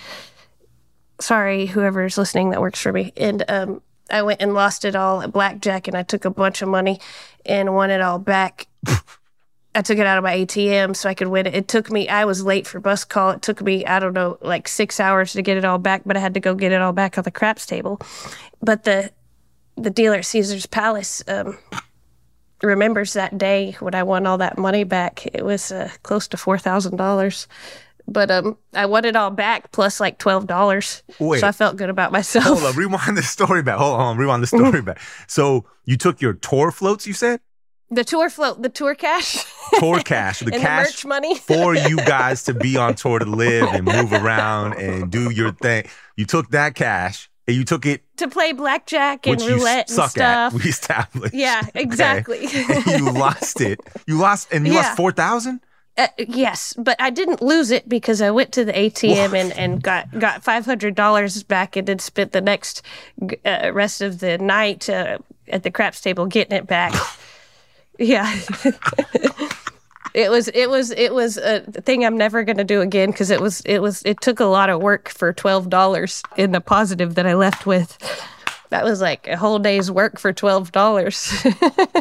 Sorry, whoever's listening that works for me. And I went and lost it all at blackjack, and I took a bunch of money and won it all back. I took it out of my ATM so I could win it. I was late for bus call. It took me, I don't know, like 6 hours to get it all back, but I had to go get it all back on the craps table. But the dealer at Caesar's Palace remembers that day when I won all that money back. It was close to $4,000. But I won it all back plus like $12. Wait. So I felt good about myself. Hold on, rewind the story back. Hold on, rewind the story back. So you took your tour floats, you said? The tour float, the tour cash. Tour cash, the and cash the merch money. for you guys to be on tour, to live and move around and do your thing. You took that cash and you took it To play blackjack and which you roulette and suck stuff. at. We established. Yeah, Okay. exactly. And you lost it. You lost Yeah. 4,000. Yes, but I didn't lose it because I went to the ATM and got $500 back and then spent the next rest of the night at the craps table getting it back. Yeah. It was a thing I'm never going to do again because it took a lot of work for $12 in the positive that I left with. That was like a whole day's work for $12.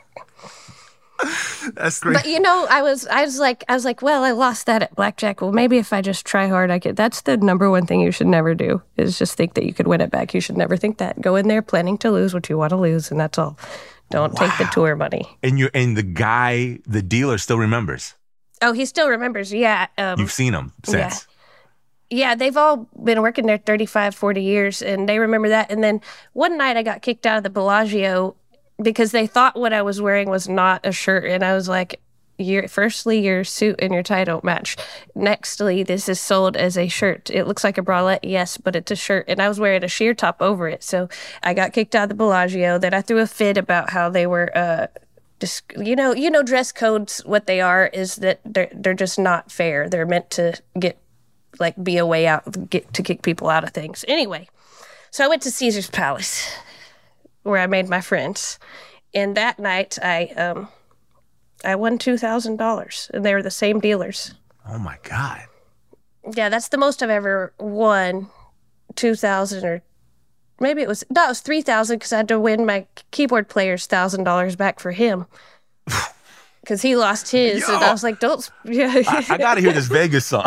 That's great. But I was like, well, I lost that at blackjack. Well, maybe if I just try hard, I could. That's the number one thing you should never do is just think that you could win it back. You should never think that. Go in there planning to lose what you want to lose, and that's all. Don't take the tour money. And the dealer still remembers. Oh, he still remembers. Yeah. You've seen him since. Yeah, they've all been working there 35, 40 years, and they remember that. And then one night I got kicked out of the Bellagio because they thought what I was wearing was not a shirt. And I was like, firstly, your suit and your tie don't match. Nextly, this is sold as a shirt. It looks like a bralette, yes, but it's a shirt. And I was wearing a sheer top over it. So I got kicked out of the Bellagio. Then I threw a fit about how they were, dress codes, what they are is that they're just not fair. They're meant to be a way out, to kick people out of things. Anyway, so I went to Caesar's Palace, where I made my friends. And that night, I won $2,000, and they were the same dealers. Oh my God. Yeah, that's the most I've ever won. 2,000, or maybe it was 3,000 because I had to win my keyboard player's $1,000 back for him because he lost his, and I was like, "Don't." Yeah. I gotta hear this Vegas song.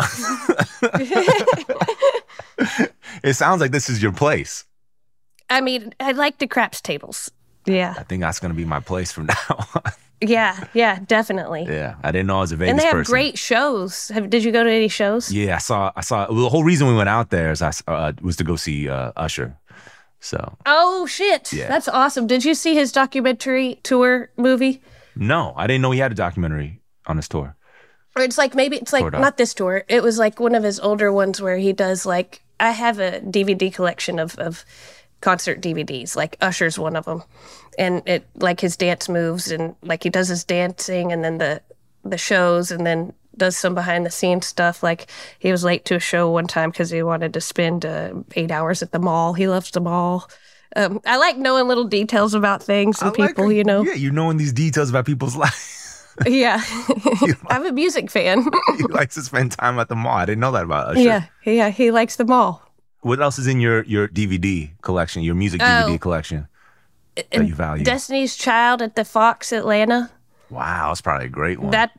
It sounds like this is your place. I mean, I like the craps tables. Yeah. I think that's gonna be my place from now on. Yeah, definitely. Yeah, I didn't know I was a Vegas And they have person. great shows. Did you go to any shows? Yeah, I saw. Well, the whole reason we went out there is was to go see Usher. So. Oh shit! Yeah. That's awesome. Did you see his documentary tour movie? No, I didn't know he had a documentary on his tour. Or it's like not this tour. It was like one of his older ones where he does like, I have a DVD collection of concert DVDs. Like Usher's one of them, and it like his dance moves and like he does his dancing and then the shows and then does some behind the scenes stuff. Like he was late to a show one time because he wanted to spend 8 hours at the mall. He loves the mall. I like knowing little details about things and people, Yeah, you knowing these details about people's lives. Yeah. I'm a music fan. He likes to spend time at the mall. I didn't know that about Usher. Yeah, he likes the mall. What else is in your DVD collection, your music DVD collection that you value? Destiny's Child at the Fox Atlanta. Wow, it's probably a great one.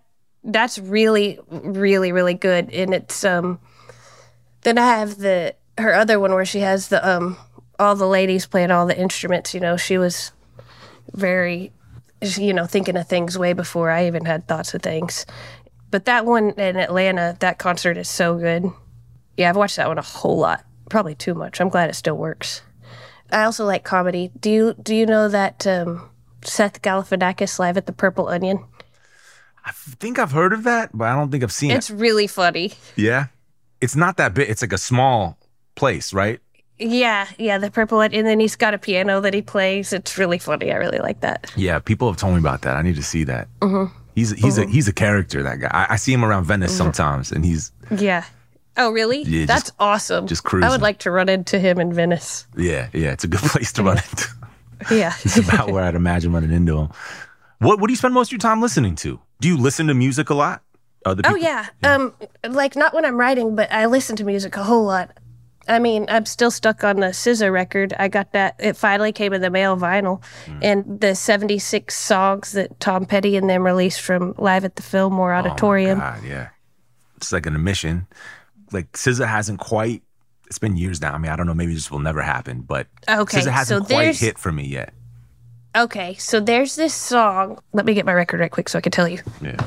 That's really, really, really good. And it's then I have her other one where she has the all the ladies playing all the instruments. You know, she was very, you know, thinking of things way before I even had thoughts of things. But that one in Atlanta, that concert is so good. Yeah, I've watched that one a whole lot. Probably too much. I'm glad it still works. I also like comedy. Do you know that Seth Galifianakis live at the Purple Onion? I think I've heard of that, but I don't think I've seen it. It's really funny. Yeah? It's not that big. It's like a small place, right? Yeah, the Purple Onion. And then he's got a piano that he plays. It's really funny. I really like that. Yeah, people have told me about that. I need to see that. Mm-hmm. He's a character, that guy. I see him around Venice sometimes, and he's... Yeah. Oh, really? Yeah, that's awesome. Just cruising. I would like to run into him in Venice. Yeah, it's a good place to run into. Yeah. It's about where I'd imagine running into him. What do you spend most of your time listening to? Do you listen to music a lot? Other people? Oh, yeah. Like, not when I'm writing, but I listen to music a whole lot. I mean, I'm still stuck on the SZA record. I got that. It finally came in the mail vinyl. And the 76 songs that Tom Petty and them released from Live at the Fillmore Auditorium. Oh, my God, yeah. It's like an admission. Like, SZA hasn't quite, it's been years now. I mean, I don't know, maybe this will never happen, but SZA hasn't quite hit for me yet. Okay, so there's this song. Let me get my record right quick so I can tell you. Yeah.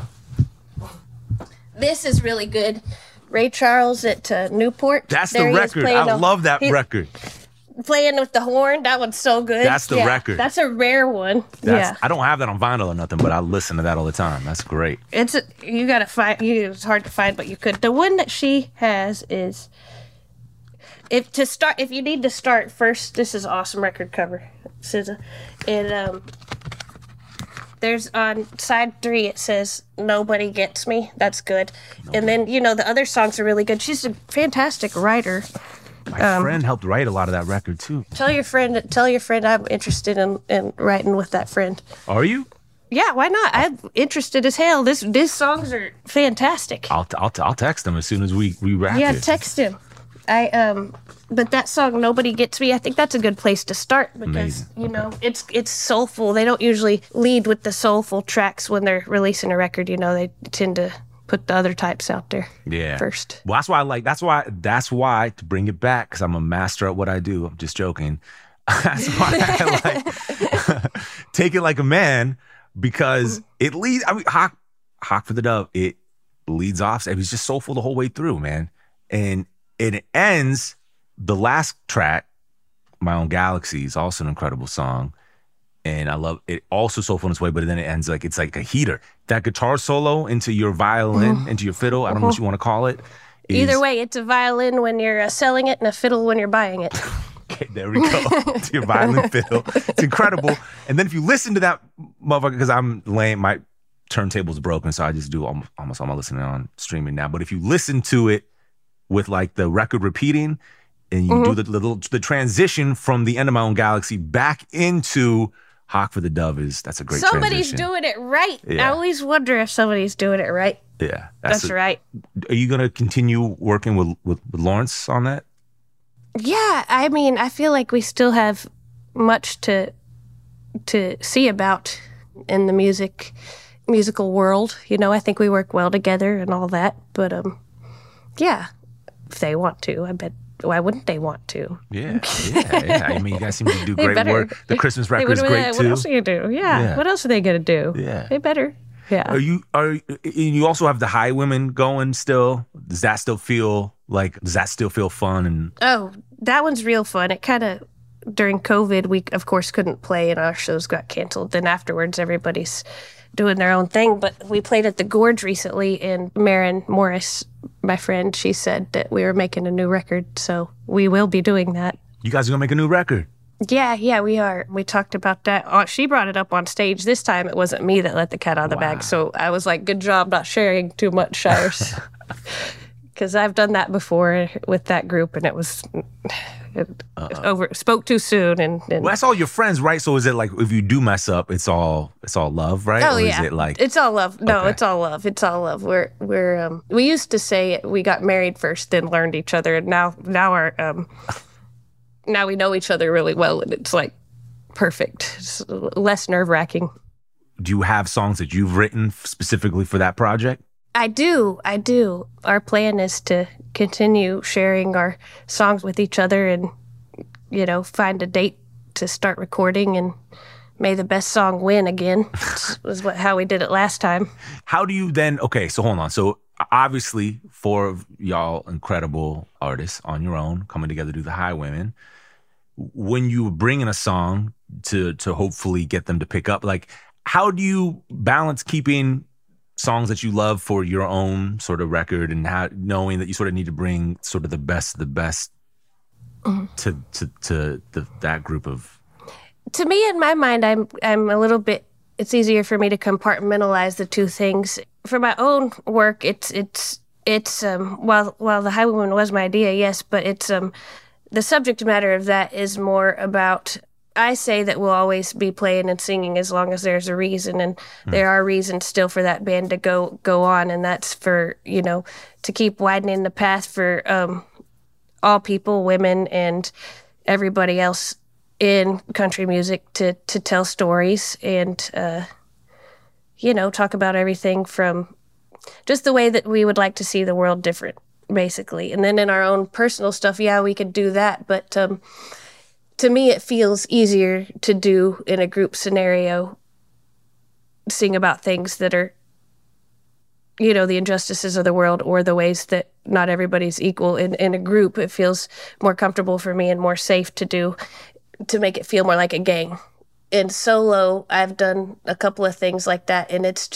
This is really good. Ray Charles at Newport. That's the record. I love that record. Playing with the horn. That one's so good. That's the record. That's a rare one. I don't have that on vinyl or nothing, but I listen to that all the time. That's great. You gotta find. It's hard to find, but you could. The one that she has is, if you need to start first. This is awesome record cover, SZA, and there's on side 3 it says "Nobody Gets Me." That's good. And then the other songs are really good. She's a fantastic writer. My friend helped write a lot of that record too. Tell your friend I'm interested in writing with that friend. Are you? Yeah, why not? I'm interested as hell. These songs are fantastic. I'll text him as soon as we wrap it. Yeah, text him. But that song "Nobody Gets Me," I think that's a good place to start because it's soulful. They don't usually lead with the soulful tracks when they're releasing a record. They tend to put the other types out there first. Well, that's why to bring it back, because I'm a master at what I do. I'm just joking. That's why I like Take It Like a Man, because it leads. I mean, Hawk for the Dove. It leads off. It was just soulful the whole way through, man. And it ends. The last track, My Own Galaxy, is also an incredible song. And I love it. Also soulful in its way, but then it ends like it's like a heater. That guitar solo into your violin, into your fiddle, I don't know what you want to call it. Either way, it's a violin when you're selling it and a fiddle when you're buying it. Okay, there we go. To your violin fiddle. It's incredible. And then if you listen to that motherfucker, because I'm lame, my turntable's broken, so I just do almost all my listening on streaming now. But if you listen to it with like the record repeating, and you do the transition from the end of My Own Galaxy back into Hawk for the Dove, that's a great Somebody's transition. doing it right. Yeah. I always wonder if somebody's doing it right. Yeah. That's right. Are you going to continue working with Lawrence on that? Yeah. I mean, I feel like we still have much to see about in the musical world. I think we work well together and all that. But, yeah, if they want to, I bet. Why wouldn't they want to? Yeah. I mean, you guys seem to do great work. The Christmas record is great too. What else are you gonna do? Yeah. What else are they gonna do? Yeah. They better. Yeah. You also have the Highwomen going still? Does that still feel fun? And that one's real fun. It kind of, during COVID, we of course couldn't play and our shows got canceled. Then afterwards, everybody's doing their own thing. But we played at the Gorge recently, and Maren Morris, my friend, she said that we were making a new record, so we will be doing that. You guys are going to make a new record? Yeah, we are. We talked about that. She brought it up on stage. This time it wasn't me that let the cat out of the bag, so I was like, good job not sharing too much, Shires. Because I've done that before with that group, and it was... spoke too soon, and well, that's all your friends, right? So is it like if you do mess up, it's all love, right? Oh, or yeah. Is it like it's all love? No, okay. It's all love. It's all love. We used to say we got married first, then learned each other, and now we know each other really well, and it's like perfect. It's less nerve-wracking. Do you have songs that you've written specifically for that project? I do. Our plan is to continue sharing our songs with each other and, find a date to start recording, and may the best song win again. Was how we did it last time. How do you then, okay, so hold on. So obviously 4 of y'all incredible artists on your own coming together to do the Highwaymen. When you bring in a song to hopefully get them to pick up, like, how do you balance keeping songs that you love for your own sort of record and how knowing that you sort of need to bring sort of the best to that group of? To me, in my mind, I'm a little bit. It's easier for me to compartmentalize the two things. For my own work, it's while the Highwaymen was my idea, yes, but it's the subject matter of that is more about. I say that we'll always be playing and singing as long as there's a reason, and there are reasons still for that band to go on, and that's for, to keep widening the path for all people, women, and everybody else in country music to tell stories and, talk about everything from just the way that we would like to see the world different, basically. And then in our own personal stuff, yeah, we could do that, but to me, it feels easier to do in a group scenario, sing about things that are, the injustices of the world or the ways that not everybody's equal in a group. It feels more comfortable for me and more safe to do, to make it feel more like a gang. In solo, I've done a couple of things like that, and it's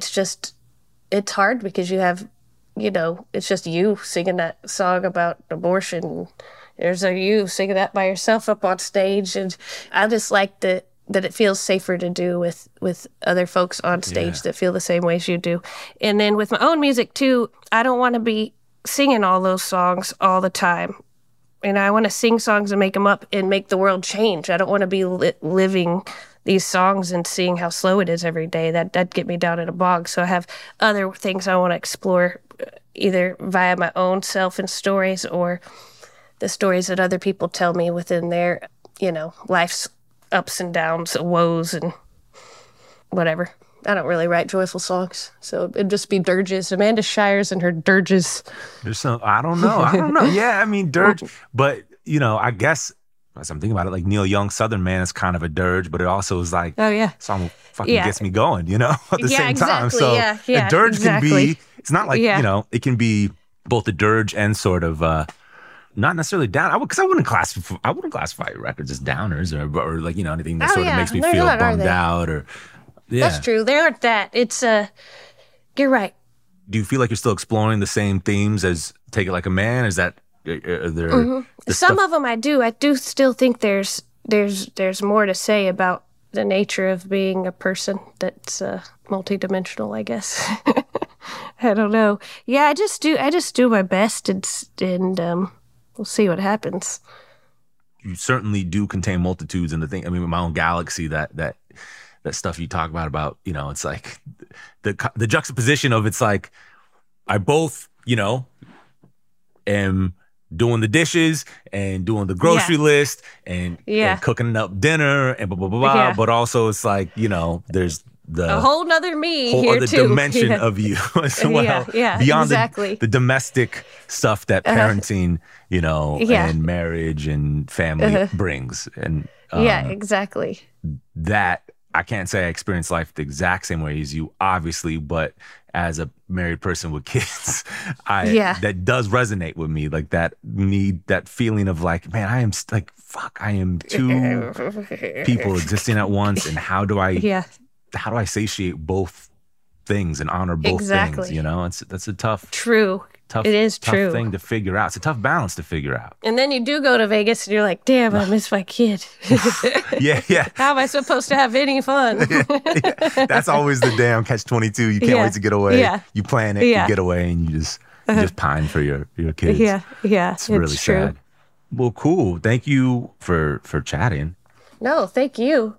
hard because you have, it's just you singing that song about abortion. There's you singing that by yourself up on stage, and I just like that it feels safer to do with other folks on stage that feel the same ways you do. And then with my own music too, I don't want to be singing all those songs all the time. And I want to sing songs and make them up and make the world change. I don't want to be living these songs and seeing how slow it is every day. That'd get me down in a bog. So I have other things I want to explore, either via my own self and stories or the stories that other people tell me within their, life's ups and downs, woes, and whatever. I don't really write joyful songs, so it'd just be dirges. Amanda Shires and her dirges. There's some, I don't know. Yeah, I mean, dirge. But, I guess, as I'm thinking about it, like Neil Young's Southern Man is kind of a dirge, but it also is like, oh, yeah. Song fucking gets me going, at the same time. So a dirge can be, it's not like, it can be both a dirge and sort of, not necessarily down. Because I wouldn't classify records as downers or like, anything that sort of makes me feel bummed out or. Yeah. That's true. They aren't that. It's, you're right. Do you feel like you're still exploring the same themes as Take It Like a Man? Is that, are there... Some of them I do. I do still think there's more to say about the nature of being a person that's multidimensional, I guess. I don't know. Yeah, I just do my best and we'll see what happens. You certainly do contain multitudes in the thing. I mean, with my own galaxy, that stuff you talk about, it's like the juxtaposition of it's like I both, am doing the dishes and doing the grocery list and cooking up dinner and blah, blah, blah, blah. Yeah. But also it's like, there's a whole nother me whole here other too. dimension of you as well. Beyond exactly. the domestic stuff that parenting, and marriage and family brings. And exactly. That I can't say I experienced life the exact same way as you, obviously, but as a married person with kids, that does resonate with me. Like that feeling of like, man, I am I am two people existing at once, and how do I satiate both things and honor both things? That's a tough. True. It is true. Tough thing to figure out. It's a tough balance to figure out. And then you do go to Vegas and you're like, damn, I miss my kid. Yeah. How am I supposed to have any fun? That's always the damn catch-22. You can't wait to get away. Yeah. You plan it, you get away, and you just pine for your kids. Yeah. It's really sad. Well, cool. Thank you for chatting. No, thank you.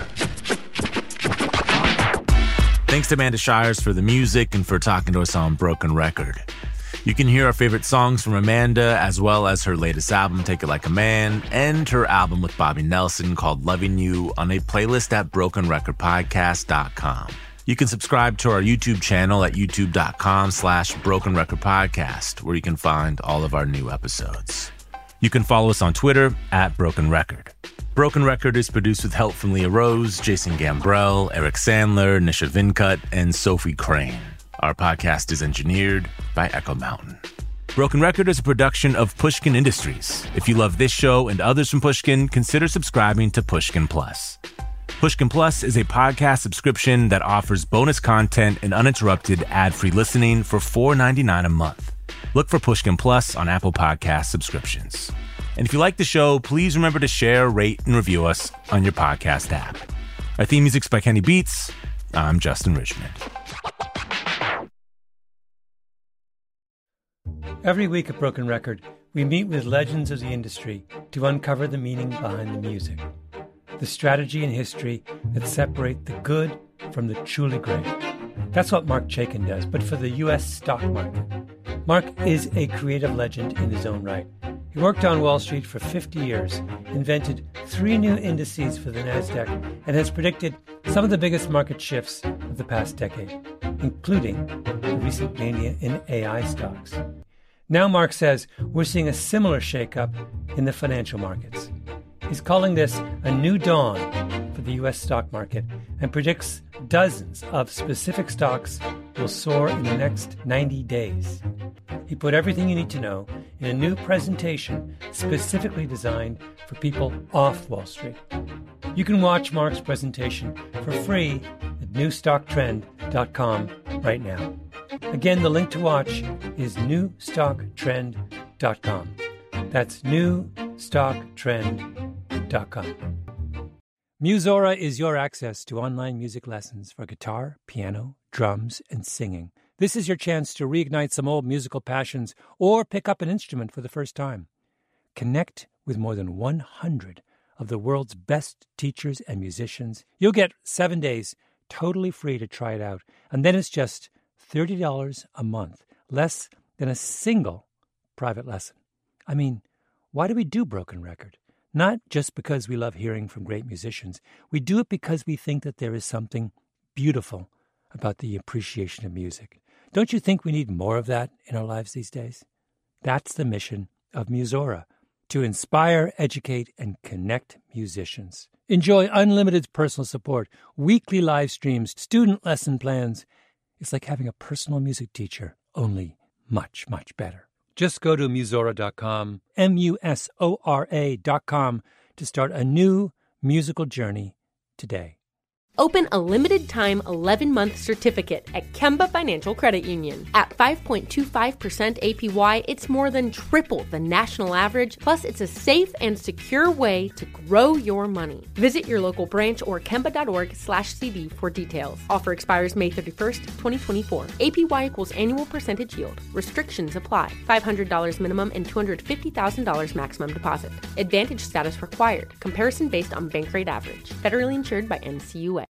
Thanks to Amanda Shires for the music and for talking to us on Broken Record. You can hear our favorite songs from Amanda, as well as her latest album, Take It Like a Man, and her album with Bobby Nelson called Loving You on a playlist at brokenrecordpodcast.com. You can subscribe to our YouTube channel at youtube.com/Broken Record Podcast, where you can find all of our new episodes. You can follow us on Twitter at Broken Record. Broken Record is produced with help from Leah Rose, Jason Gambrell, Eric Sandler, Nisha Vincut, and Sophie Crane. Our podcast is engineered by Echo Mountain. Broken Record is a production of Pushkin Industries. If you love this show and others from Pushkin, consider subscribing to Pushkin Plus. Pushkin Plus is a podcast subscription that offers bonus content and uninterrupted ad-free listening for $4.99 a month. Look for Pushkin Plus on Apple Podcast subscriptions. And if you like the show, please remember to share, rate, and review us on your podcast app. Our theme music's by Kenny Beats. I'm Justin Richmond. Every week at Broken Record, we meet with legends of the industry to uncover the meaning behind the music, the strategy and history that separate the good from the truly great. That's what Marc Chaikin does, but for the U.S. stock market. Marc is a creative legend in his own right. He worked on Wall Street for 50 years, invented 3 new indices for the NASDAQ, and has predicted some of the biggest market shifts of the past decade, including the recent mania in AI stocks. Now Marc says we're seeing a similar shakeup in the financial markets. He's calling this a new dawn for the U.S. stock market and predicts dozens of specific stocks will soar in the next 90 days. He put everything you need to know in a new presentation specifically designed for people off Wall Street. You can watch Marc's presentation for free at newstocktrend.com right now. Again, the link to watch is newstocktrend.com. That's newstocktrend.com. Musora is your access to online music lessons for guitar, piano, drums, and singing. This is your chance to reignite some old musical passions or pick up an instrument for the first time. Connect with more than 100 of the world's best teachers and musicians. You'll get 7 days totally free to try it out, and then it's just $30 a month, less than a single private lesson. I mean, why do we do Broken Record? Not just because we love hearing from great musicians. We do it because we think that there is something beautiful about the appreciation of music. Don't you think we need more of that in our lives these days? That's the mission of Musora, to inspire, educate, and connect musicians. Enjoy unlimited personal support, weekly live streams, student lesson plans. It's like having a personal music teacher, only much, much better. Just go to Musora.com, Musora.com, to start a new musical journey today. Open a limited-time 11-month certificate at Kemba Financial Credit Union. At 5.25% APY, it's more than triple the national average, plus it's a safe and secure way to grow your money. Visit your local branch or kemba.org/cb for details. Offer expires May 31st, 2024. APY equals annual percentage yield. Restrictions apply. $500 minimum and $250,000 maximum deposit. Advantage status required. Comparison based on bank rate average. Federally insured by NCUA.